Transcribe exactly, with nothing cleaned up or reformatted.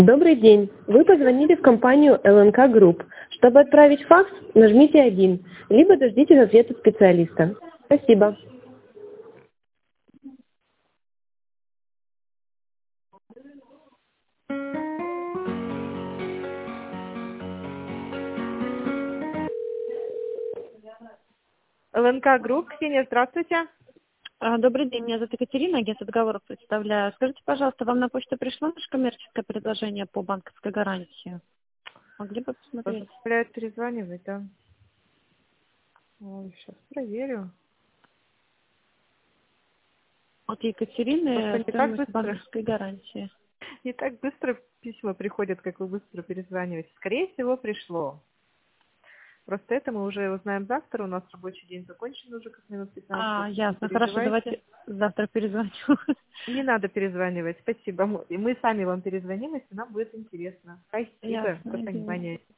Добрый день. Вы позвонили в компанию эл эн ка Group. Чтобы отправить факс, нажмите один, либо дождитесь ответа специалиста. Спасибо. эл эн ка Group, Ксения, здравствуйте. А, Добрый день, меня зовут Екатерина, агент договоров представляю. Скажите, пожалуйста, вам на почту пришло наше коммерческое предложение по банковской гарантии? Могли бы посмотреть? Позволяет перезванивать, да? Ой, сейчас проверю. От Екатерины Просто не так стоимость быстро, банковской гарантии. не так быстро письма приходят, как вы быстро перезваниваете. Скорее всего, пришло. Просто это мы уже узнаем завтра. У нас рабочий день закончен уже как минут пятнадцать. А, Так что не ясно. Хорошо, переживайте. давайте завтра перезвоню. Не надо перезванивать. Спасибо. Мы мы сами вам перезвоним, если нам будет интересно. Спасибо за Ясно, извините. понимание.